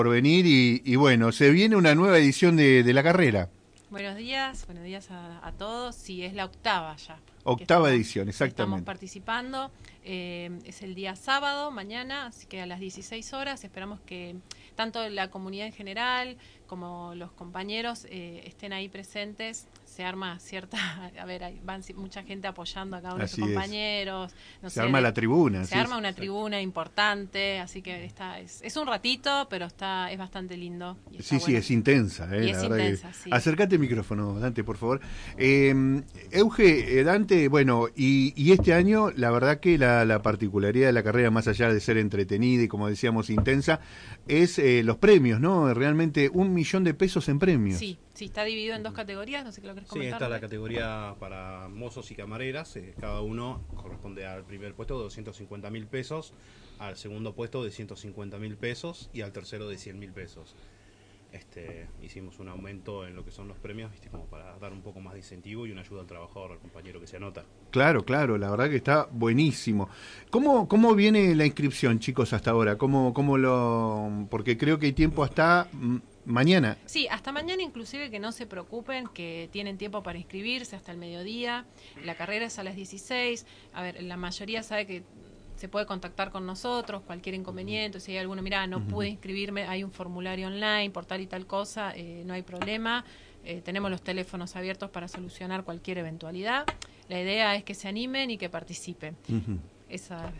por venir y bueno, se viene una nueva edición de la carrera. Buenos días a todos. Sí, es la octava ya. Octava edición, Estamos exactamente. participando. Es el día sábado, mañana, así que a las 16 horas esperamos que tanto la comunidad en general como los compañeros estén ahí presentes. Se arma cierta, a ver, van mucha gente apoyando a cada uno de sus compañeros. No se sé, arma la tribuna. Se arma una tribuna importante, así que es un ratito, pero es bastante lindo. Sí, bueno. es intensa. Y es intensa, sí. Acércate el micrófono, Dante, por favor. Euge, Dante, bueno, y este año, la verdad que la particularidad de la carrera, más allá de ser entretenida y, como decíamos, intensa, es los premios, ¿no? Realmente 1 millón de pesos en premios. Sí, está dividido en 2 categorías, no sé qué lo querés comentar. Sí, está la categoría para mozos y camareras, cada uno corresponde al primer puesto de 250.000 pesos, al segundo puesto de 150.000 pesos y al tercero de 100.000 pesos. Hicimos un aumento en lo que son los premios, como para dar un poco más de incentivo y una ayuda al trabajador, al compañero que se anota. Claro, la verdad que está buenísimo. ¿Cómo viene la inscripción, chicos, hasta ahora? Porque creo que hay tiempo hasta mañana. Sí, hasta mañana, inclusive, que no se preocupen, que tienen tiempo para inscribirse hasta el mediodía. La carrera es a las 16. A ver, la mayoría sabe que se puede contactar con nosotros, cualquier inconveniente, si hay alguno, mira, no pude inscribirme, hay un formulario online por tal y tal cosa, no hay problema, tenemos los teléfonos abiertos para solucionar cualquier eventualidad. La idea es que se animen y que participen. Esa...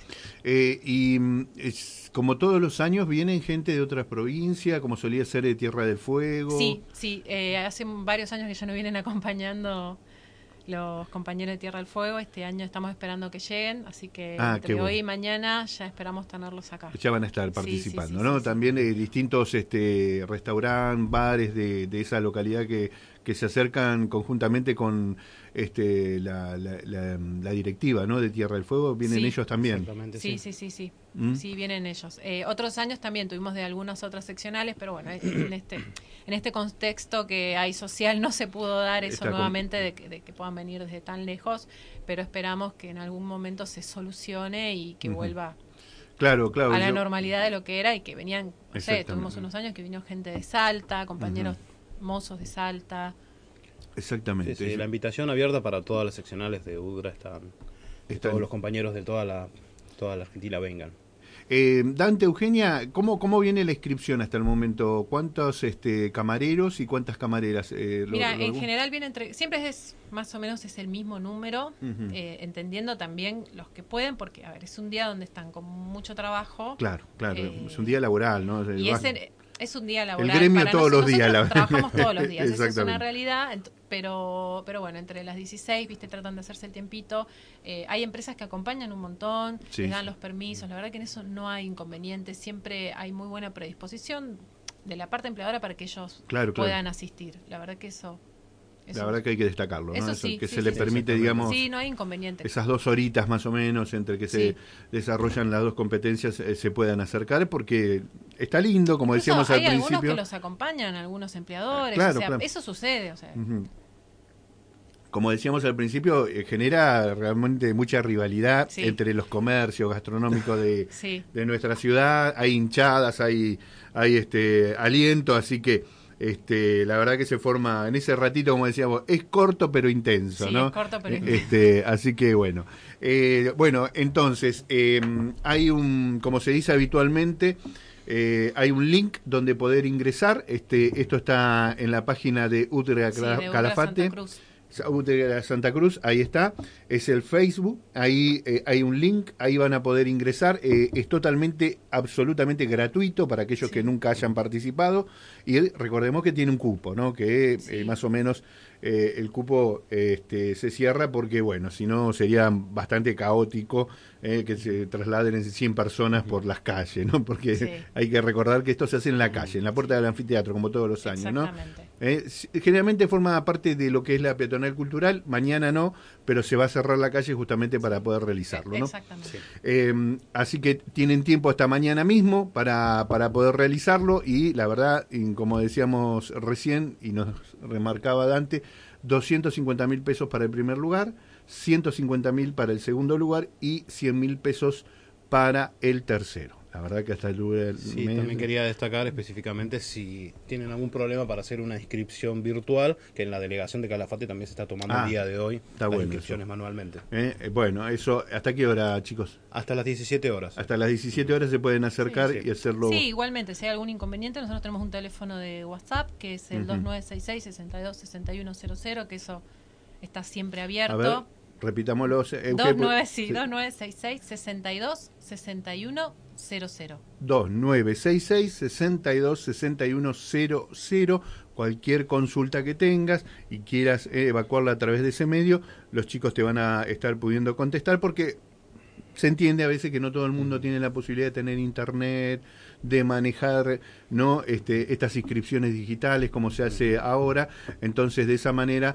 como todos los años, ¿vienen gente de otras provincias, como solía ser de Tierra del Fuego? Sí, hace varios años que ya nos vienen acompañando los compañeros de Tierra del Fuego. Este año estamos esperando que lleguen, así que entre hoy y mañana ya esperamos tenerlos acá. Ya van a estar participando, sí, ¿no? Sí, También distintos restaurantes, bares de esa localidad que se acercan conjuntamente con la directiva, ¿no? De Tierra del Fuego, vienen ellos también. Exactamente, sí. Sí, vienen ellos. Otros años también tuvimos de algunas otras seccionales, pero bueno, en este contexto que hay social no se pudo dar eso nuevamente de que puedan venir desde tan lejos, pero esperamos que en algún momento se solucione y que vuelva a la normalidad de lo que era y que venían, no sé, tuvimos unos años que vino gente de Salta, compañeros mozos de Salta. Exactamente. Sí, la invitación abierta para todas las seccionales de UDRA están. Todos los compañeros de toda la Argentina vengan. Dante, Eugenia, ¿cómo viene la inscripción hasta el momento? ¿Cuántos camareros y cuántas camareras? Mira, en general viene siempre es más o menos es el mismo número, entendiendo también los que pueden, porque a ver, es un día donde están con mucho trabajo. Claro, es un día laboral, ¿no? Y es un día laboral. El gremio todos los días. Trabajamos todos los días, esa es una realidad, pero bueno, entre las 16, tratan de hacerse el tiempito. Hay empresas que acompañan un montón, les dan los permisos, la verdad que en eso no hay inconveniente, siempre hay muy buena predisposición de la parte empleadora para que ellos puedan asistir. La verdad que eso... La verdad que hay que destacarlo, ¿no? Eso sí, que se le permite, digamos, no hay inconveniente. Esas 2 horitas más o menos entre que se desarrollan las 2 competencias se puedan acercar, porque está lindo, como incluso decíamos al principio. Hay algunos que los acompañan, algunos empleadores, eso sucede. Como decíamos al principio, genera realmente mucha rivalidad entre los comercios gastronómicos de nuestra ciudad, hay hinchadas, hay aliento, así que... la verdad que se forma en ese ratito, como decíamos, es corto pero intenso, ¿no? Es corto pero intenso. Así que bueno. Entonces, hay como se dice habitualmente, hay un link donde poder ingresar. Esto está en la página de UTRA Calafate. Santa Cruz, ahí está, es el Facebook, ahí hay un link, ahí van a poder ingresar, es absolutamente gratuito para aquellos que nunca hayan participado, y recordemos que tiene un cupo, ¿no? Que más o menos el cupo se cierra porque, bueno, si no sería bastante caótico que se trasladen en 100 personas por las calles, ¿no? Porque hay que recordar que esto se hace en la calle, en la puerta del anfiteatro, como todos los años, ¿no? Generalmente forma parte de lo que es la peatonal cultural, mañana no, pero se va a cerrar la calle justamente para poder realizarlo, ¿no? Exactamente. Así que tienen tiempo hasta mañana mismo para poder realizarlo, y la verdad, como decíamos recién y nos remarcaba Dante, 250.000 pesos para el primer lugar, 150.000 para el segundo lugar y 100.000 pesos para el tercero. La verdad que hasta el mes... Sí, también quería destacar específicamente si tienen algún problema para hacer una inscripción virtual, que en la delegación de Calafate también se está tomando el día de hoy está las bueno inscripciones eso. manualmente. Bueno, eso, ¿hasta qué hora, chicos? Hasta las 17 horas. Hasta las 17 horas se pueden acercar Sí. y hacerlo. Sí, igualmente, si hay algún inconveniente, nosotros tenemos un teléfono de WhatsApp, que es el 2966-626100, que eso está siempre abierto. A ver, repitámoslo. 2966-626100. 2966-626100. Cualquier consulta que tengas y quieras evacuarla a través de ese medio, los chicos te van a estar pudiendo contestar, porque se entiende a veces que no todo el mundo tiene la posibilidad de tener internet, de manejar, ¿no? Estas inscripciones digitales como se hace ahora. Entonces, de esa manera,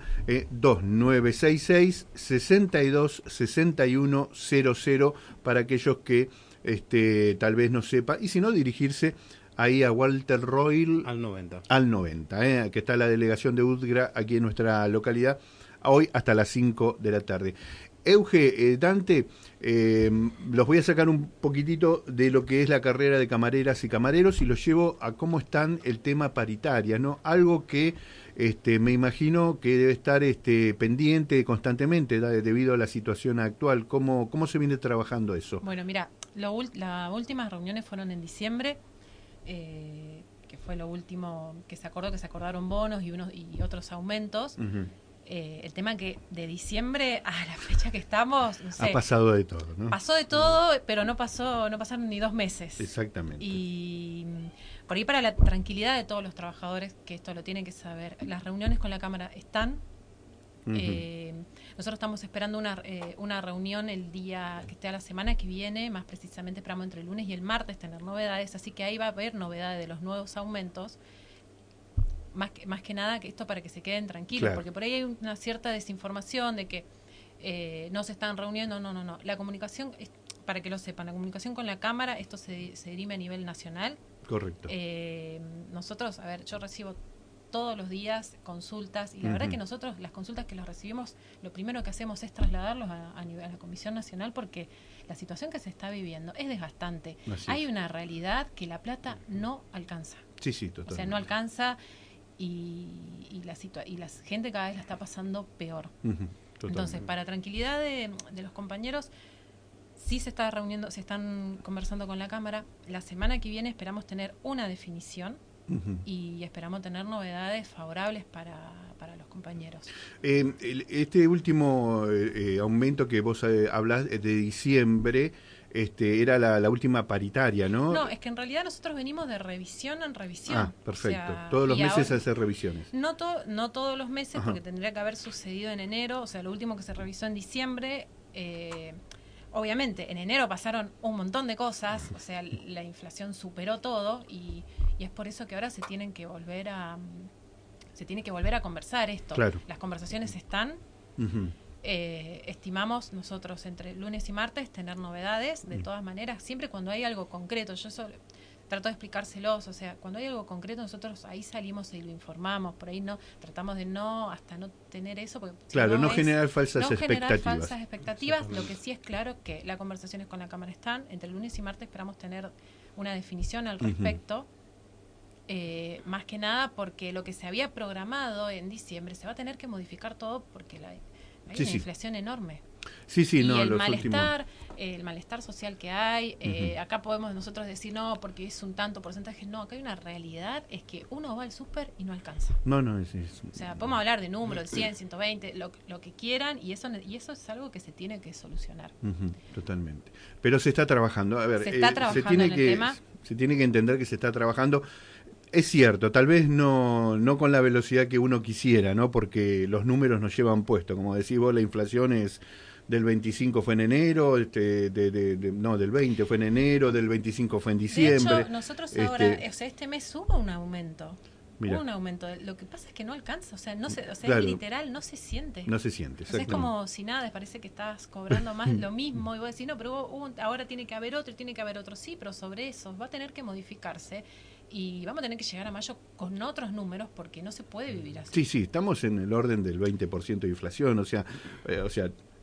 2966-626100 para aquellos que tal vez no sepa, y si no, dirigirse ahí a Walter Royle Al 90. al 90, que está la delegación de UTGRA aquí en nuestra localidad, hoy hasta las 5 de la tarde. Euge, Dante, los voy a sacar un poquitito de lo que es la carrera de camareras y camareros y los llevo a cómo están el tema paritaria, ¿no? Algo que me imagino que debe estar pendiente constantemente debido a la situación actual. ¿Cómo se viene trabajando eso? Bueno, mira, las últimas reuniones fueron en diciembre, que fue lo último que se acordaron bonos y otros aumentos. Uh-huh. El tema que de diciembre a la fecha que estamos, no sé, ha pasado de todo, ¿no? Pasó de todo, pero no pasaron ni 2 meses. Exactamente. Y por ahí, para la tranquilidad de todos los trabajadores, que esto lo tienen que saber, las reuniones con la Cámara están. Uh-huh. Nosotros estamos esperando una reunión el día que esté a la semana que viene, más precisamente esperamos entre el lunes y el martes tener novedades, así que ahí va a haber novedades de los nuevos aumentos. Más que nada que esto para que se queden tranquilos, claro, porque por ahí hay una cierta desinformación de que no se están reuniendo. No. La comunicación, para que lo sepan, la comunicación con la Cámara, esto se dirime a nivel nacional. Correcto. Nosotros, yo recibo todos los días consultas y la verdad que nosotros las consultas que las recibimos, lo primero que hacemos es trasladarlos a la Comisión Nacional, porque la situación que se está viviendo es desgastante. Hay una realidad que la plata no alcanza. Sí, totalmente. O sea, no alcanza. Y la gente cada vez la está pasando peor. Entonces, para tranquilidad de los compañeros, sí se está reuniendo, se están conversando con la Cámara. La semana que viene esperamos tener una definición y esperamos tener novedades favorables para los compañeros. Este último aumento que vos hablás de diciembre, era la última paritaria, ¿no? No, es que en realidad nosotros venimos de revisión en revisión. Ah, perfecto. O sea, todos los meses ahora, hacer revisiones. No todos los meses, porque tendría que haber sucedido en enero. O sea, lo último que se revisó en diciembre. Obviamente, en enero pasaron un montón de cosas. O sea, la inflación superó todo y es por eso que ahora se tiene que volver a conversar esto. Claro. Las conversaciones están. Estimamos nosotros entre lunes y martes tener novedades, de todas maneras, siempre cuando hay algo concreto. Yo eso trato de explicárselos, o sea, cuando hay algo concreto nosotros ahí salimos y lo informamos, por ahí no, tratamos de hasta no tener eso, porque claro, no generar falsas expectativas. Lo que sí es claro que las conversaciones con la Cámara están, entre lunes y martes esperamos tener una definición al respecto. Más que nada porque lo que se había programado en diciembre se va a tener que modificar todo, porque hay una inflación enorme. Sí, y no, el malestar social que hay, acá podemos nosotros decir no, porque es un tanto porcentaje. No, acá hay una realidad, es que uno va al súper y no alcanza. No, o sea, podemos hablar de números, de 100, 120, lo que quieran, y eso es algo que se tiene que solucionar. Totalmente. Pero se está trabajando. A ver, se está trabajando en el tema. Se tiene que entender que se está trabajando. Es cierto, tal vez no con la velocidad que uno quisiera, ¿no? Porque los números nos llevan puesto. Como decís vos, la inflación es del 25 fue en enero, del 20 fue en enero, del 25 fue en diciembre. De hecho, nosotros ahora, o sea, este mes hubo un aumento. Mirá. Hubo un aumento. Lo que pasa es que no alcanza, o sea, claro, literal, no se siente. No se siente, o sea, es como si nada, parece que estás cobrando más lo mismo, y vos decís, no, pero ahora tiene que haber otro, sí, pero sobre eso va a tener que modificarse. Y vamos a tener que llegar a mayo con otros números, porque no se puede vivir así. Sí, estamos en el orden del 20% de inflación, o sea,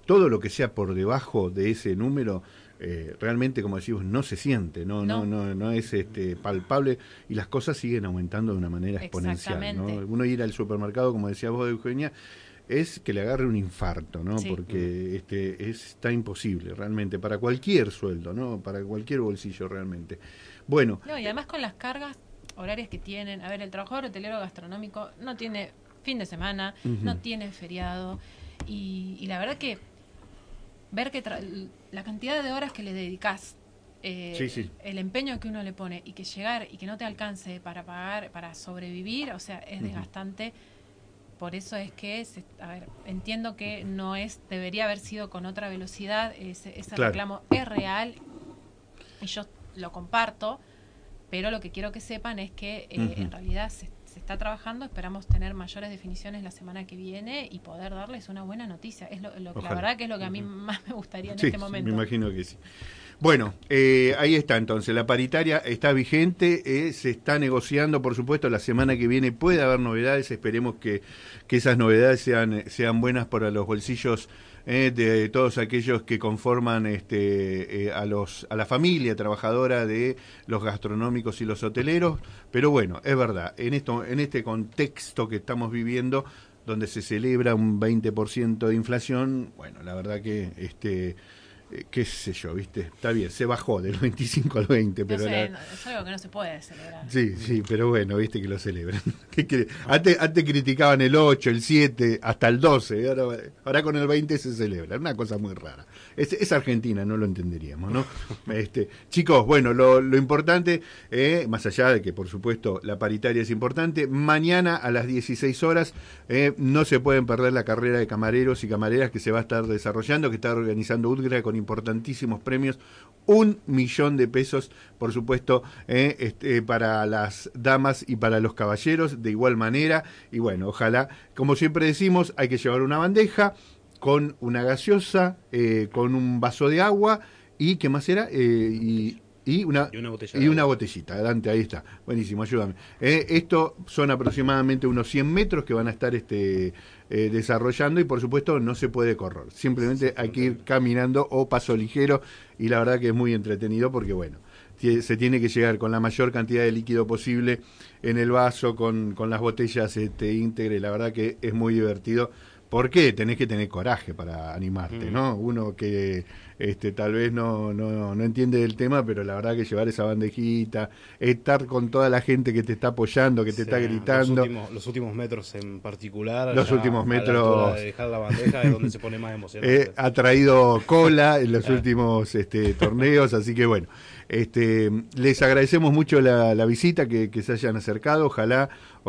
todo lo que sea por debajo de ese número, realmente, como decimos, no se siente, no es palpable, y las cosas siguen aumentando de una manera exponencial, ¿no? Uno ir al supermercado, como decía vos, Eugenia, es que le agarre un infarto, ¿no? Sí. Porque está imposible, realmente, para cualquier sueldo, ¿no? Para cualquier bolsillo, realmente. Bueno. No, y además con las cargas horarias que tienen, a ver, el trabajador hotelero gastronómico no tiene fin de semana, no tiene feriado, y la verdad que ver que la cantidad de horas que le dedicas, el empeño que uno le pone, y que llegar y que no te alcance para pagar, para sobrevivir, o sea, es desgastante. Por eso es que, entiendo que debería haber sido con otra velocidad, ese reclamo es real, y yo lo comparto, pero lo que quiero que sepan es que en realidad se está trabajando, esperamos tener mayores definiciones la semana que viene y poder darles una buena noticia. Es la verdad que es lo que a mí más me gustaría en este momento. Me imagino que sí. Bueno, ahí está entonces, la paritaria está vigente, se está negociando, por supuesto, la semana que viene puede haber novedades, esperemos que esas novedades sean buenas para los bolsillos de todos aquellos que conforman a la familia trabajadora de los gastronómicos y los hoteleros, pero bueno, es verdad, en este contexto que estamos viviendo, donde se celebra un 20% de inflación, bueno, la verdad que qué sé yo, ¿viste? Está bien, se bajó del 25 al 20, pero... es algo que no se puede celebrar. Sí, pero bueno, viste que lo celebran. Antes criticaban el 8, el 7, hasta el 12, ahora con el 20 se celebra, una cosa muy rara. Es Argentina, no lo entenderíamos, ¿no? Chicos, bueno, lo importante, más allá de que por supuesto la paritaria es importante, mañana a las 16 horas no se pueden perder la carrera de camareros y camareras que se va a estar desarrollando, que está organizando UTGRA con importantísimos premios, 1 millón de pesos, por supuesto, para las damas y para los caballeros, de igual manera, y bueno, ojalá, como siempre decimos, hay que llevar una bandeja con una gaseosa, con un vaso de agua, y ¿qué más era? Y una botellita, Dante, ahí está. Buenísimo, ayúdame. Esto son aproximadamente unos 100 metros que van a estar desarrollando, y por supuesto no se puede correr. Simplemente hay que ir caminando o paso ligero, y la verdad que es muy entretenido porque, bueno, se tiene que llegar con la mayor cantidad de líquido posible en el vaso, con las botellas íntegras, y la verdad que es muy divertido. Porque tenés que tener coraje para animarte, ¿no? Uno que tal vez no entiende del tema, pero la verdad que llevar esa bandejita, estar con toda la gente que te está apoyando, que te está gritando. Los últimos metros en particular. Los últimos metros. A la de dejar la bandeja es donde se pone más emocionante. Ha traído cola en los últimos torneos, así que bueno. Les agradecemos mucho la visita, que se hayan acercado. Ojalá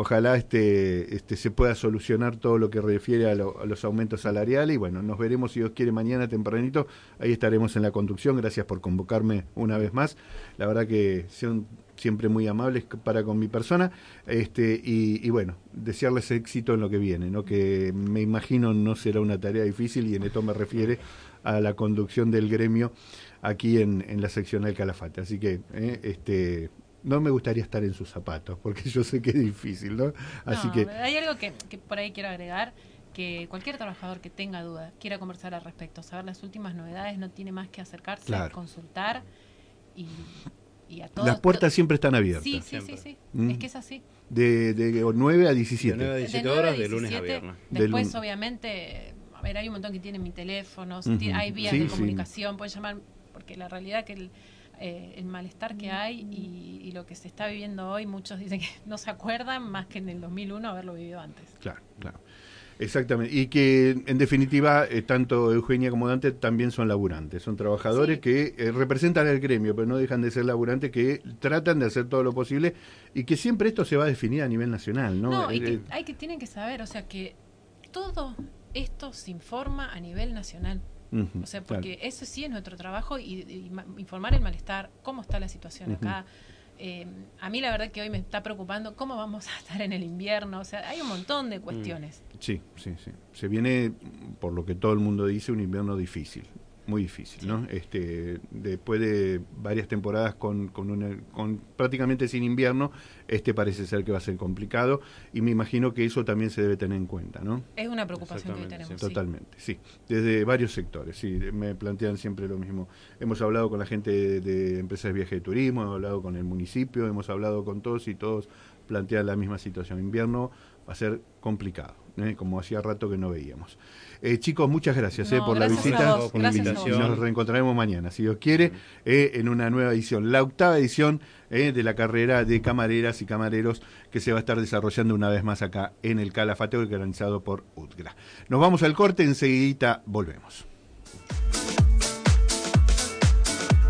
se pueda solucionar todo lo que refiere a los aumentos salariales, y bueno, nos veremos, si Dios quiere, mañana tempranito. Ahí estaremos en la conducción. Gracias por convocarme una vez más, la verdad que son siempre muy amables para con mi persona, y bueno, desearles éxito en lo que viene, ¿no? Que me imagino no será una tarea difícil, y en esto me refiere a la conducción del gremio aquí en la seccional Calafate. Así que no me gustaría estar en sus zapatos, porque yo sé que es difícil, ¿no? Así que hay algo que por ahí quiero agregar, que cualquier trabajador que tenga duda, quiera conversar al respecto, saber las últimas novedades, no tiene más que acercarse, a consultar, y a todos. Las puertas siempre están abiertas. Sí. Es que es así. De 9 a 17. De 9 a 17 horas, de lunes a viernes. Después, obviamente, hay un montón que tienen mi teléfono, hay vías de comunicación, pueden llamar, porque la realidad que el malestar que hay y lo que se está viviendo hoy, muchos dicen que no se acuerdan más que en el 2001 haberlo vivido antes. Claro. Exactamente, y que en definitiva tanto Eugenia como Dante también son laburantes, son trabajadores que representan el gremio, pero no dejan de ser laburantes, que tratan de hacer todo lo posible, y que siempre esto se va a definir a nivel nacional, ¿no? Y tienen que saber, o sea, que todo esto se informa a nivel nacional. O sea, porque eso sí es nuestro trabajo, y informar el malestar, cómo está la situación acá. A mí la verdad que hoy me está preocupando cómo vamos a estar en el invierno, o sea, hay un montón de cuestiones. Sí. Se viene, por lo que todo el mundo dice, un invierno difícil. muy difícil, ¿no? Después de varias temporadas con prácticamente sin invierno, parece ser que va a ser complicado, y me imagino que eso también se debe tener en cuenta, ¿no? Es una preocupación que tenemos. Totalmente, sí. Desde varios sectores, sí, me plantean siempre lo mismo. Hemos hablado con la gente de empresas de viaje de turismo, hemos hablado con el municipio, hemos hablado con todos, y todos plantean la misma situación. Invierno va a ser complicado, como hacía rato que no veíamos. Chicos, muchas gracias por la visita, por la invitación. Nos reencontraremos mañana, si Dios quiere, en una nueva edición, la 8ª edición de la carrera de camareras y camareros, que se va a estar desarrollando una vez más acá en el Calafate, organizado por UTGRA. Nos vamos al corte, enseguidita volvemos.